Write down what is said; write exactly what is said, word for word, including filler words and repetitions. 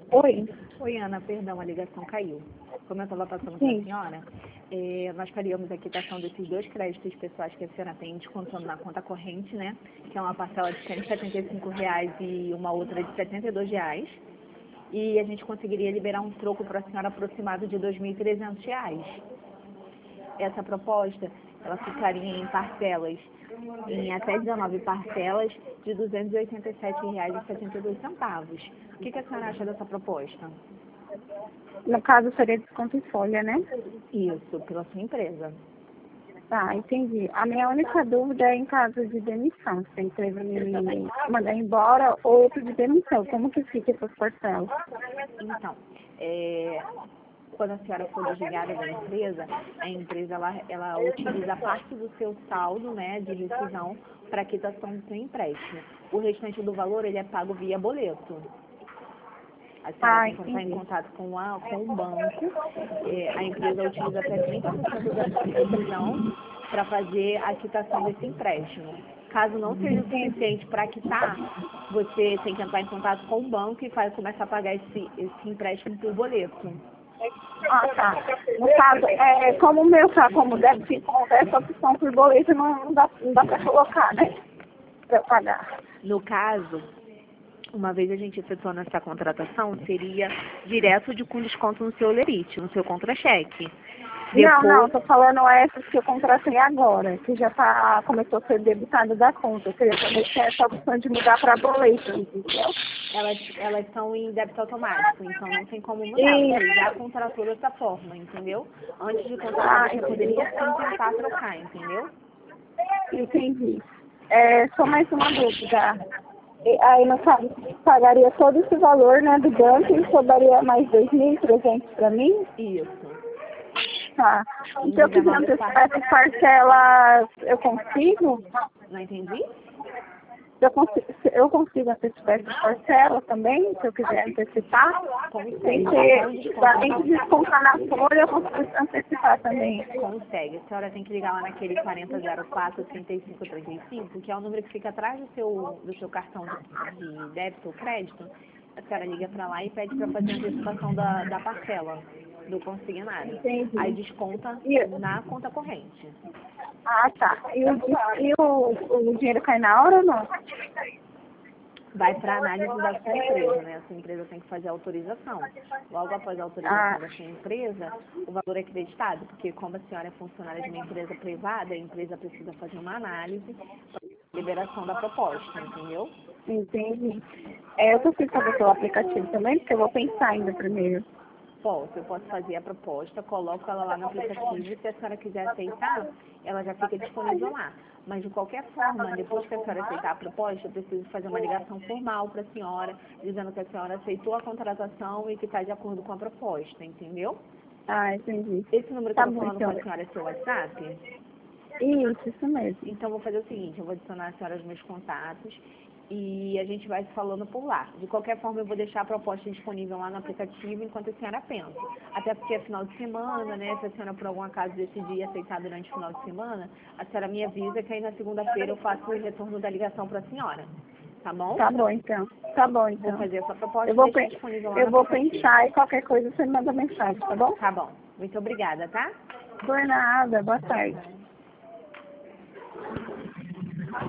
Oi. Oi, Ana, perdão, a ligação caiu. Como eu estava passando para a Sim. senhora, eh, nós faríamos a quitação desses dois créditos pessoais que a senhora tem, descontando na conta corrente, né? Que é uma parcela de cento e setenta e cinco reais e uma outra de setenta e dois reais. E a gente conseguiria liberar um troco para a senhora aproximado de dois mil e trezentos reais. Essa proposta, ela ficaria em parcelas, em até dezenove parcelas, de duzentos e oitenta e sete reais e setenta e dois centavos. O que, que a senhora acha dessa proposta? No caso, seria desconto em folha, né? Isso, pela sua empresa. Tá, entendi. A minha única dúvida é em caso de demissão. Se a empresa me mandar embora ou pedir demissão. Como que fica essas parcelas? Então, é, quando a senhora for desligada da empresa, a empresa ela, ela utiliza parte do seu saldo, né, de rescisão para quitação do seu empréstimo. O restante do valor ele é pago via boleto. A senhora Ah, tem que entrar em entendi. contato com, a, com o banco. É, a empresa utiliza até trinta por cento da sua rescisão para fazer a quitação desse empréstimo. Caso não seja o suficiente para quitar, você tem que entrar em contato com o banco e vai começar a pagar esse, esse empréstimo por boleto. Ah, tá. No caso, é, como o meu tá como deve se encontrar essa opção por boleto, não, não dá, não dá para colocar, né? Para eu pagar. No caso, uma vez a gente efetuando essa contratação, seria direto de com desconto no seu lerite, no seu contra-cheque. Não, não, Depois, tô falando essas que eu contratei agora, que já tá, começou a ser debitado da conta. Eu queria saber se é essa opção de mudar para boleto, entendeu? elas, elas são em débito automático, então não tem como mudar. E, Você já contratou dessa forma, entendeu? Antes de contratar, ah, você poderia sim tentar trocar, entendeu? entendi. É, só mais uma dúvida. E aí, no caso, pagaria todo esse valor, né, do banco e sobraria mais dois mil e trezentos para mim? Isso. Tá. Em E se eu quiser dezenove antecipar partes. essas parcelas, eu consigo? Não entendi? Eu consigo, eu consigo antecipar essas parcelas também, se eu quiser antecipar? Consegue. Sem Com ter, desconto. sem descontar na folha, eu consigo antecipar também. Consegue. A senhora tem que ligar lá naquele quarenta zero quatro, trinta e cinco trinta e cinco, que é o número que fica atrás do seu, do seu cartão de, de débito ou crédito. A senhora liga para lá e pede para fazer a antecipação da, da parcela do consignado. Entendi. Aí desconta E, na conta corrente. ah, tá. E, o, e o, o dinheiro cai na hora ou não? Vai para análise da sua empresa, né? A sua empresa tem que fazer a autorização. Logo após a autorização Ah, da sua empresa, o valor é creditado, porque como a senhora é funcionária de uma empresa privada, a empresa precisa fazer uma análise para liberação da proposta, entendeu? entendi. É, eu consigo fazer pelo aplicativo também, porque eu vou pensar ainda primeiro. Posso, eu posso fazer a proposta, coloco ela lá no aplicativo e se a senhora quiser aceitar, ela já fica disponível lá. Mas de qualquer forma, depois que a senhora aceitar a proposta, eu preciso fazer uma ligação formal para a senhora, dizendo que a senhora aceitou a contratação e que está de acordo com a proposta, entendeu? Ah, entendi. Esse número que Tá eu estou bom, falando com então. a senhora é seu WhatsApp? Isso, isso mesmo. Então, vou fazer o seguinte, eu vou adicionar a senhora aos meus contatos e a gente vai se falando por lá. De qualquer forma, eu vou deixar a proposta disponível lá no aplicativo enquanto a senhora pensa. Até porque é final de semana, né? Se a senhora, por algum acaso, decidir aceitar durante o final de semana, a senhora me avisa que aí na segunda-feira eu faço o retorno da ligação para a senhora. Tá bom? Tá bom, então. Tá bom, Vou então. fazer essa proposta Eu e vou, deixar pe- disponível lá eu no vou aplicativo. pensar e qualquer coisa você manda mensagem, tá bom? Tá bom. Muito obrigada, tá? Por nada. Boa tarde.